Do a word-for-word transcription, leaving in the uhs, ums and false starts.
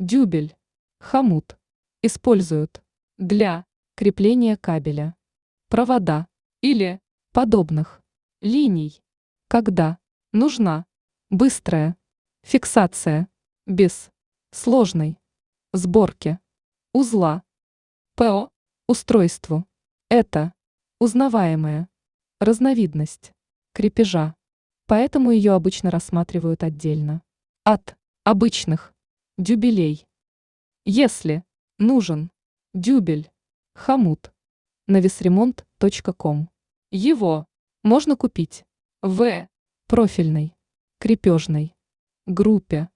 Дюбель, хомут используют для крепления кабеля, провода или подобных линий, когда нужна быстрая фиксация без сложной сборки узла. ПО устройству это узнаваемая разновидность крепежа, поэтому ее обычно рассматривают отдельно от обычных дюбелей. Если нужен дюбель, хомут, на весремонт точка ком. Его можно купить в профильной крепежной группе.